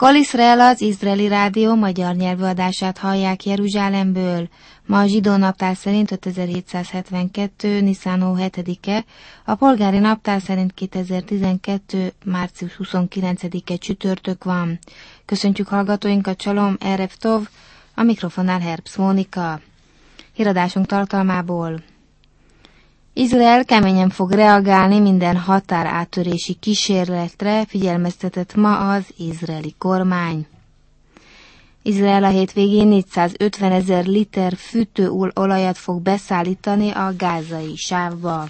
Kol Izrael, az izraeli rádió magyar nyelvű adását hallják Jeruzsálemből. Ma a zsidó naptár szerint 5772. Niszán 7-e, a polgári naptár szerint 2012. március 29-e csütörtök van. Köszöntjük hallgatóinkat, Csalom, Erev Tov, a mikrofonnál Herbst Mónika. Híradásunk tartalmából. Izrael keményen fog reagálni minden határátörési kísérletre, figyelmeztetett ma az izraeli kormány. Izrael a hétvégén 450 000 liter fűtőolajat fog beszállítani a gázai sávba.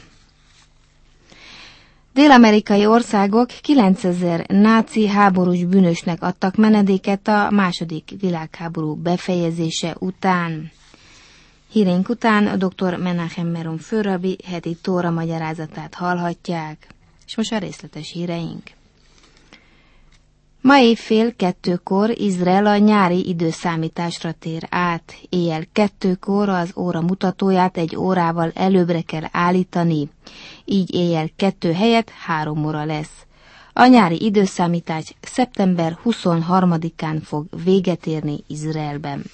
Dél-amerikai országok 9000 náci háborús bűnösnek adtak menedéket a II. Világháború befejezése után. Híreink után a dr. Menachem Meron főrabbi heti tóra magyarázatát hallhatják. És most a részletes híreink. Ma éjfél 2-kor Izrael a nyári időszámításra tér át. Éjjel 2-kor az óra mutatóját 1 órával előbbre kell állítani. Így éjjel 2 helyett 3 óra lesz. A nyári időszámítás szeptember 23-án fog véget érni Izraelben.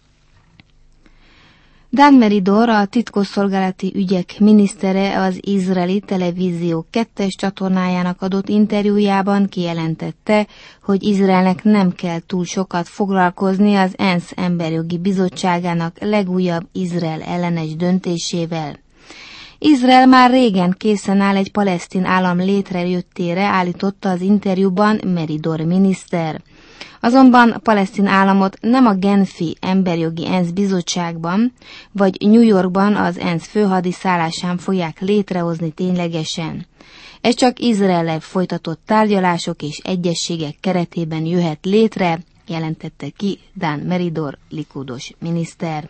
Dan Meridor, a titkosszolgálati ügyek minisztere az izraeli televízió 2. csatornájának adott interjújában kijelentette, hogy Izraelnek nem kell túl sokat foglalkozni az ENSZ Emberjogi Bizottságának legújabb Izrael ellenes döntésével. Izrael már régen készen áll egy palesztin állam létrejöttére, állította az interjúban Meridor miniszter. Azonban a palesztin államot nem a Genfi Emberjogi ENSZ bizottságban, vagy New Yorkban az ENSZ főhadiszállásán fogják létrehozni ténylegesen. Ez csak Izraellel folytatott tárgyalások és egyezségek keretében jöhet létre, jelentette ki Dan Meridor likudos miniszter.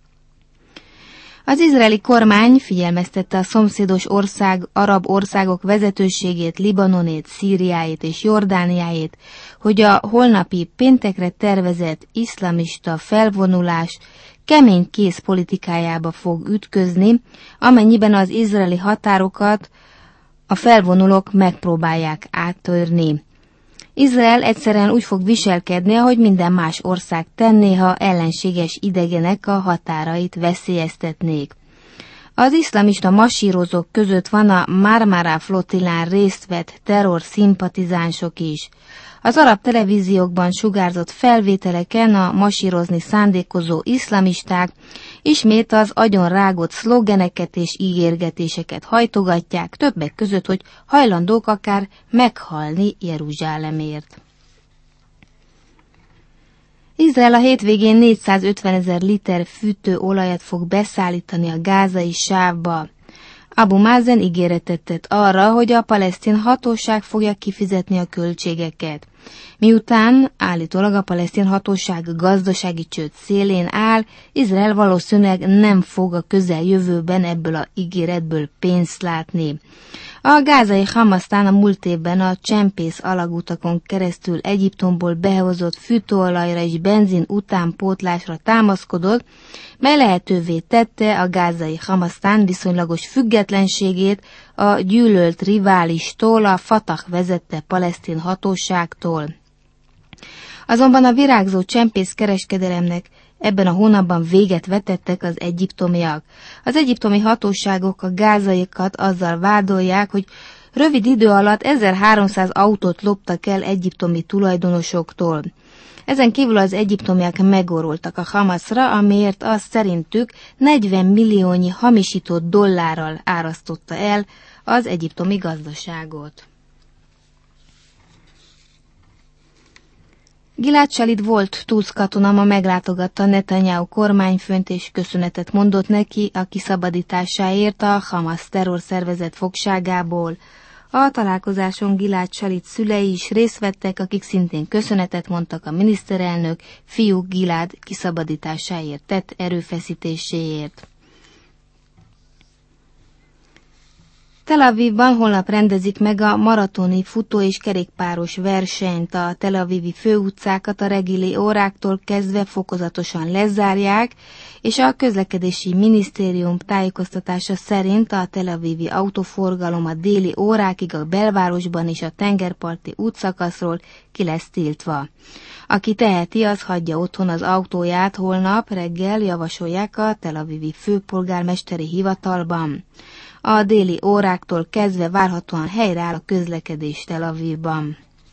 Az izraeli kormány figyelmeztette a szomszédos arab országok vezetőségét, Libanonét, Szíriáit és Jordániáit, hogy a holnapi péntekre tervezett iszlamista felvonulás kemény kész politikájába fog ütközni, amennyiben az izraeli határokat a felvonulók megpróbálják áttörni. Izrael egyszerűen úgy fog viselkedni, ahogy minden más ország tenné, ha ellenséges idegenek a határait veszélyeztetnék. Az iszlamista masírozók között van a Marmara flotillán részt vett terror-szimpatizánsok is. Az arab televíziókban sugárzott felvételeken a masírozni szándékozó iszlamisták ismét az agyon rágott szlogeneket és ígérgetéseket hajtogatják, többek között, hogy hajlandók akár meghalni Jeruzsálemért. Izrael a hétvégén 450 000 liter fűtőolajat fog beszállítani a gázai sávba. Abu Mazen ígéretet tett arra, hogy a palesztin hatóság fogja kifizetni a költségeket. Miután állítólag a palesztin hatóság gazdasági csőd szélén áll, Izrael valószínűleg nem fog a közeljövőben ebből a ígéretből pénzt látni. A gázai Hamasztán a múlt évben a csempész alagutakon keresztül Egyiptomból behozott fűtőolajra és benzin utánpótlásra támaszkodott, mely lehetővé tette a gázai Hamasztán viszonylagos függetlenségét a gyűlölt riválistól, a Fatah vezette palesztin hatóságtól. Azonban a virágzó csempész kereskedelemnek ebben a hónapban véget vetettek az egyiptomiak. Az egyiptomi hatóságok a gázaiakat azzal vádolják, hogy rövid idő alatt 1300 autót loptak el egyiptomi tulajdonosoktól. Ezen kívül az egyiptomiak megoroltak a Hamaszra, amiért az szerintük 40 milliónyi hamisított dollárral árasztotta el az egyiptomi gazdaságot. Gilad Shalit volt tusz katona ma meglátogatta Netanyahu kormányfőnt és köszönetet mondott neki a kiszabadításáért a Hamasz terrorszervezet fogságából. A találkozáson Gilad Shalit szülei is részt vettek, akik szintén köszönetet mondtak a miniszterelnök fiú Gilad kiszabadításáért tett erőfeszítéséért. Tel Avivban holnap rendezik meg a maratoni futó- és kerékpáros versenyt. A Tel Avivi főutcákat a reggeli óráktól kezdve fokozatosan lezárják, és a közlekedési minisztérium tájékoztatása szerint a Tel Avivi autóforgalom a déli órákig a belvárosban és a tengerparti útszakaszról ki lesz tiltva. Aki teheti, az hagyja otthon az autóját holnap reggel, javasolják a Tel Avivi főpolgármesteri hivatalban. A déli óráktól kezdve várhatóan helyreáll a közlekedés Tel Avivban.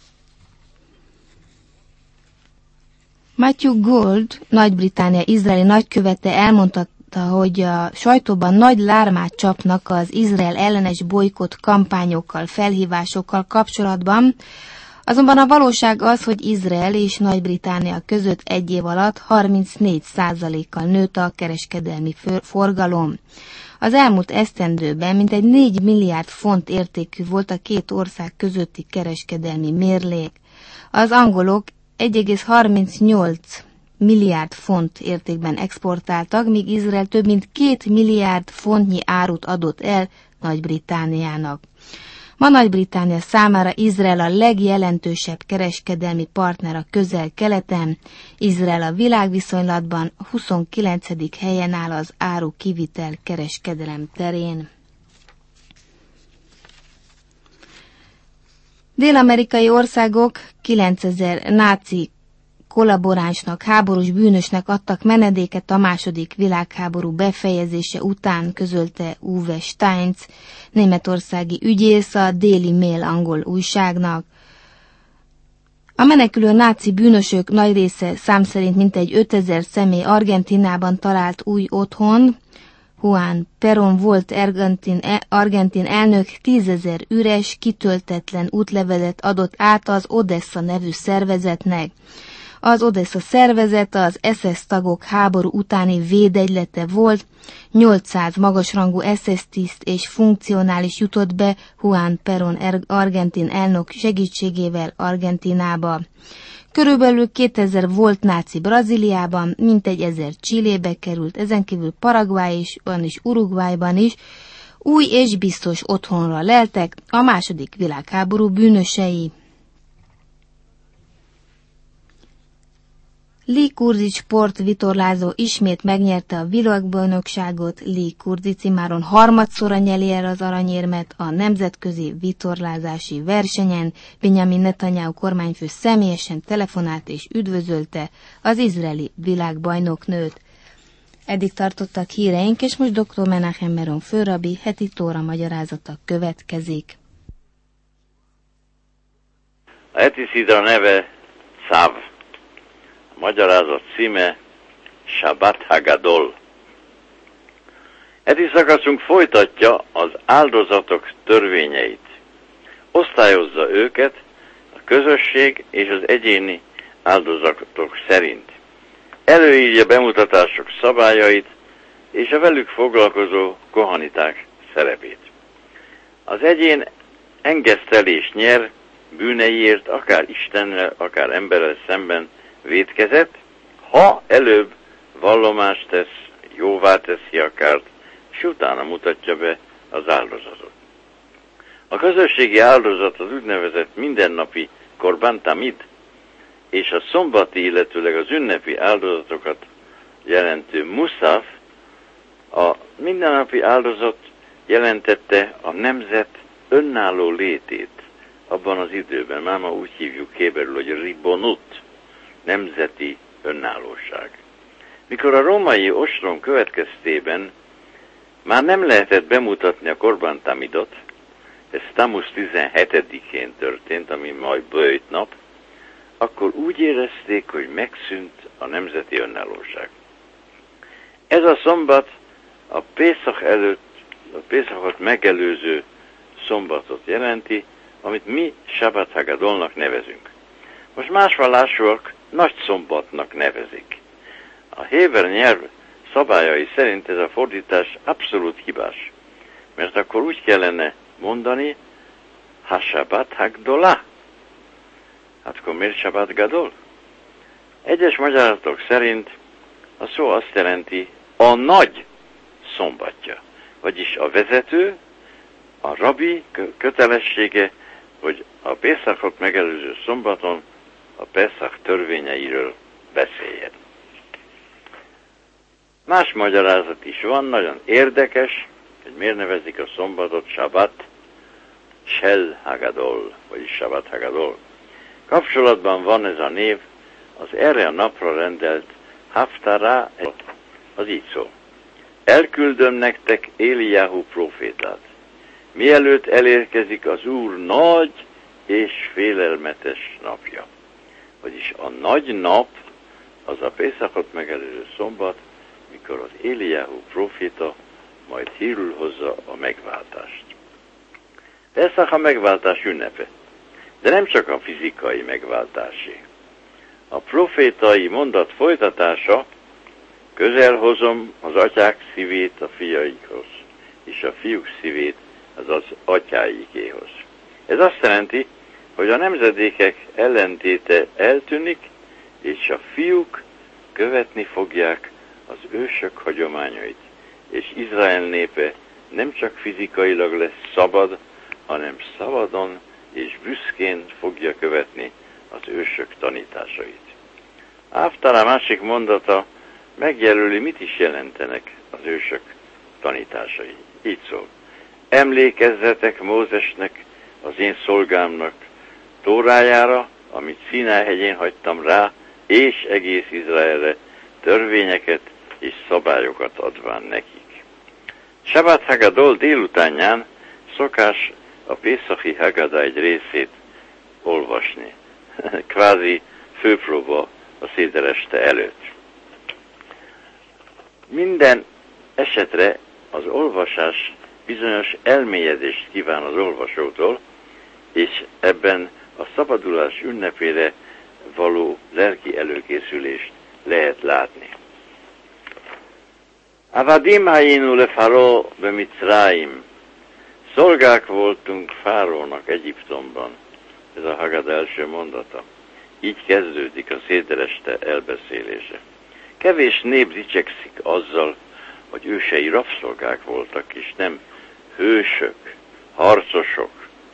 Matthew Gould, Nagy-Britannia izraeli nagykövete elmondta, hogy a sajtóban nagy lármát csapnak az Izrael ellenes bolykott kampányokkal, felhívásokkal kapcsolatban, azonban a valóság az, hogy Izrael és Nagy-Britannia között egy év alatt 34%-kal nőtt a kereskedelmi forgalom. Az elmúlt esztendőben mintegy 4 milliárd font értékű volt a két ország közötti kereskedelmi mérleg. Az angolok 1,38 milliárd font értékben exportáltak, míg Izrael több mint 2 milliárd fontnyi árut adott el Nagy-Britanniának. Ma Nagy-Britannia számára Izrael a legjelentősebb kereskedelmi partner a Közel-Keleten. Izrael a világviszonylatban 29. helyen áll az áru kivitel kereskedelem terén. Dél-amerikai országok 9000 náci kollaboránsnak, háborús bűnösnek adtak menedéket a II. Világháború befejezése után, közölte Uwe Steins, németországi ügyész a Daily Mail angol újságnak. A menekülő náci bűnösök nagy része szám szerint mintegy 5000 személy Argentínában talált új otthon. Juan Perón volt argentin elnök 10 000 üres, kitöltetlen útlevelet adott át az Odessa nevű szervezetnek. Az Odessa szervezet az SS tagok háború utáni védegylete volt, 800 magasrangú SS tiszt és funkcionális jutott be Juan Perón argentin elnök segítségével Argentínába. Körülbelül 2000 volt náci Brazíliában, mintegy 1000 Chilébe került, ezen kívül Paraguayban és Uruguayban is új és biztos otthonra leltek a II. Világháború bűnösei. Lee Kurdic sportvitorlázó ismét megnyerte a világbajnokságot. Lee Kurdic immáron harmadszorra nyeli el az aranyérmet a nemzetközi vitorlázási versenyen. Benjamin Netanyahu kormányfő személyesen telefonált és üdvözölte az izraeli világbajnoknőt. Eddig tartottak híreink, és most dr. Menachem Meron főrabbi heti tóra magyarázata következik. A heti szidra neve Szav. A magyarázat címe Shabbat Hagadol. Heti szakaszunk folytatja az áldozatok törvényeit. Osztályozza őket a közösség és az egyéni áldozatok szerint. Előírja bemutatások szabályait és a velük foglalkozó kohaniták szerepét. Az egyén engesztelést nyer bűneiért, akár Istennel, akár emberrel szemben vétkezett, ha előbb vallomást tesz, jóvá teszi a kárt, és utána mutatja be az áldozatot. A közösségi áldozat az úgynevezett mindennapi korban tamid, és a szombati, illetőleg az ünnepi áldozatokat jelentő muszaf. A mindennapi áldozat jelentette a nemzet önálló létét abban az időben. Máma úgy hívjuk héberül, hogy ribonut, nemzeti önállóság. Mikor a római ostrom következtében már nem lehetett bemutatni a korban tamidot, ez Tammuz 17-én történt, ami majd bőjt nap, akkor úgy érezték, hogy megszűnt a nemzeti önállóság. Ez a szombat a Pészak előtt, a Pészakot megelőző szombatot jelenti, amit mi Shabbat Hagadolnak nevezünk. Most más vallásúak nagy szombatnak nevezik. A héber nyelv szabályai szerint ez a fordítás abszolút hibás, mert akkor úgy kellene mondani, ha Shabbat Hagdolah. Hát akkor miért Shabbat Gadol? Egyes magyarázatok szerint a szó azt jelenti a nagy szombatja, vagyis a vezető, A rabbi kötelessége, hogy a Pészakot megelőző szombaton a Pészak törvényeiről beszéljen. Más magyarázat is van, nagyon érdekes, hogy miért nevezik a szombatot Sabbat Shel Hagadol, vagyis Sabbat Hagadol. Kapcsolatban van ez a név az erre a napra rendelt Haftara, az így szól. Elküldöm nektek Éliáhu prófétát, mielőtt elérkezik az Úr nagy és félelmetes napja. Vagyis a nagy nap az a Pészakot megelőző szombat, mikor az Éliáhu próféta majd hírül hozza a megváltást. Pészak a megváltás ünnepe, de nem csak a fizikai megváltásé. A profétai mondat folytatása: közel hozom az atyák szívét a fiaikhoz, és a fiúk szívét az atyáikéhoz. Ez azt jelenti, hogy a nemzedékek ellentéte eltűnik, és a fiúk követni fogják az ősök hagyományait, és Izrael népe nem csak fizikailag lesz szabad, hanem szabadon és büszkén fogja követni az ősök tanításait. Haftara másik mondata megjelöli, mit is jelentenek az ősök tanításai. Így szól: emlékezzetek Mózesnek, az én szolgámnak Tórájára, amit Színáj hegyén hagytam rá, és egész Izraelre törvényeket és szabályokat adván nekik. Sabbat Hagadol délutánján szokás a Pészaki Haggadah egy részét olvasni. Kvázi főpróba a szédereste előtt. Minden esetre az olvasás bizonyos elmélyedést kíván az olvasótól, és ebben a szabadulás ünnepére való lelki előkészülést lehet látni. Avadim hayinu lefaro bemitzraim. Szolgák voltunk Fárónak Egyiptomban. Ez a Haggadah első mondata. Így kezdődik a szédereste elbeszélése. Kevés nép dicsekszik azzal, hogy ősei rabszolgák voltak, és nem hősök, harcosok,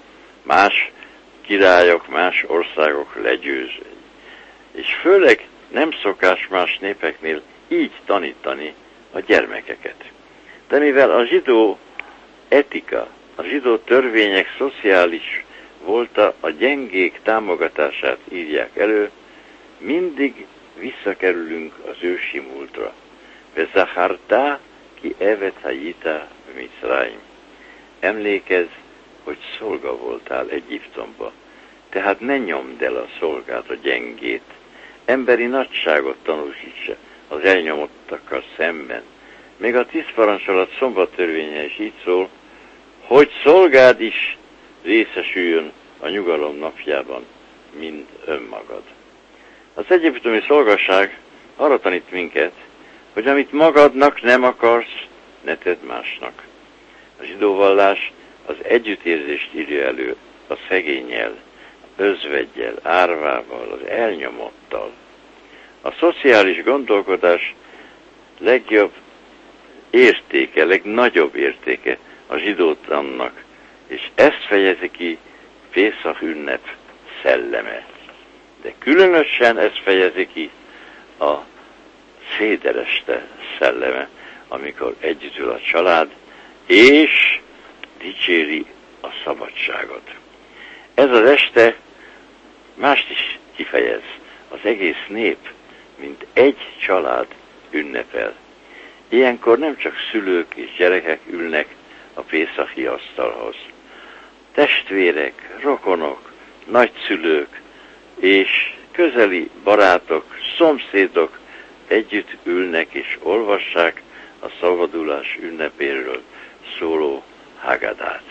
más királyok, más országok legyőzői. És főleg nem szokás más népeknél így tanítani a gyermekeket. De mivel a zsidó etika, a zsidó törvények szociális volta, a gyengék támogatását írják elő, mindig visszakerülünk az ősi múltra. Vezachartá ki evet hayita Mitzrayim. Emlékezz, hogy szolga voltál Egyiptomba, tehát ne nyomd el a szolgát, a gyengét. Emberi nagyságot tanúsítsa az elnyomottakkal szemben. Még a 10 parancsolat szombattörvénye is így szól, hogy szolgád is részesüljön a nyugalom napjában, mint önmagad. Az egyiptomi szolgaság arra tanít minket, hogy amit magadnak nem akarsz, ne tedd másnak. A zsidó vallás az együttérzést írja elő a szegénnyel, özveggyel, árvával, az elnyomottal. A szociális gondolkodás legjobb értéke, legnagyobb értéke a zsidótannak, és ezt fejezi ki Pészak ünnep szelleme. De különösen ezt fejezi ki a szédereste szelleme, amikor együtt ül a család, és dicséri a szabadságot. Ez az este mást is kifejez. Az egész nép, mint egy család ünnepel. Ilyenkor nem csak szülők és gyerekek ülnek a pészaki asztalhoz. Testvérek, rokonok, nagyszülők és közeli barátok, szomszédok együtt ülnek és olvassák a szabadulás ünnepéről szóló Haggadát.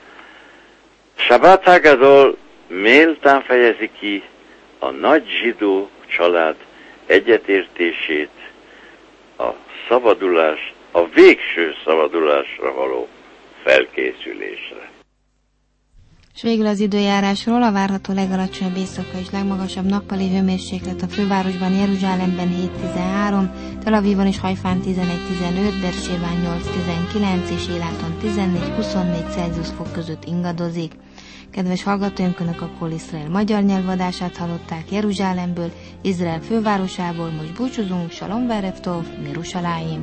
Sabbat Hagadol méltán fejezi ki a nagy zsidó család egyetértését a szabadulás, a végső szabadulásra való felkészülésre. És végül az időjárásról: a várható legalacsonyabb éjszaka és legmagasabb nappali hőmérséklet a fővárosban, Jeruzsálemben 7-13, Tel Avivon és Hajfán 11-15, Bersébán 8-19 és Éláton 14-24 Celsius fok között ingadozik. Kedves hallgatóink, Önök a Kol Izrael magyar nyelvadását hallották Jeruzsálemből, Izrael fővárosából. Most búcsúzunk, Shalom Verev Tov, Mirushalayim.